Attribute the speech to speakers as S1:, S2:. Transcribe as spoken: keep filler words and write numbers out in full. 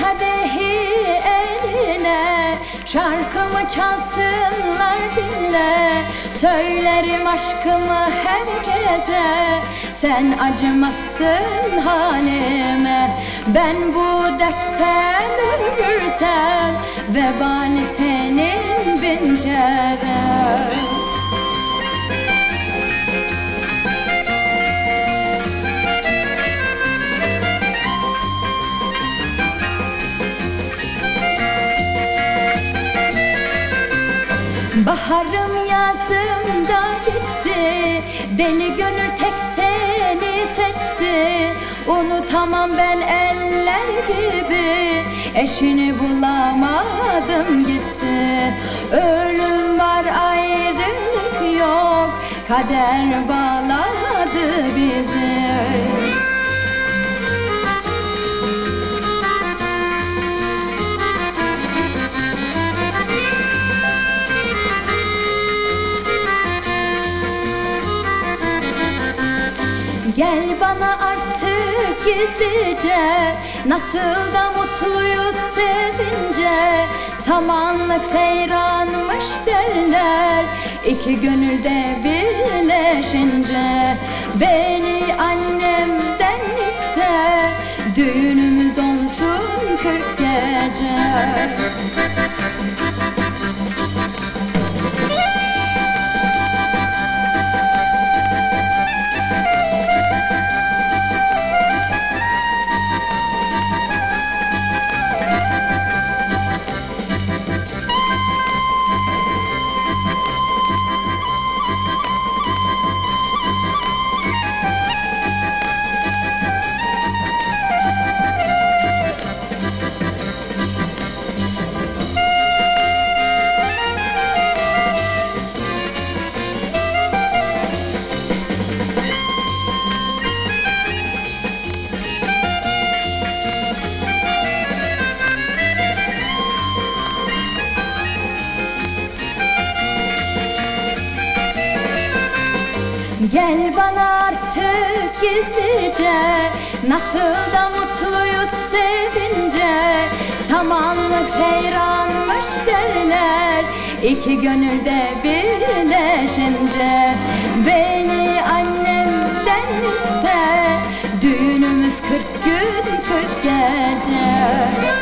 S1: kadehi eline, şarkımı çalsınlar dinle. Söylerim aşkımı herkese, sen acımazsın halime. Ben bu dertten ölürsem, vebali senin bin kere. Baharım yazım da geçti, deli gönül tek seni seçti. Unutamam ben eller gibi, eşini bulamadım gitti. Ölüm var ayrılık yok, kader bağladı bizi. Gel bana artık gizlice, nasıl da mutluyuz sevince. Samanlık seyranmış derler, iki gönülde birleşince. Beni annemden iste, düğünümüz olsun kırk gece. Gel bana artık gizlice, nasıl da mutluyuz sevince. Samanlık seyranmış derler, iki gönülde birleşince. Beni annemden iste, düğünümüz kırk gün kırk gece.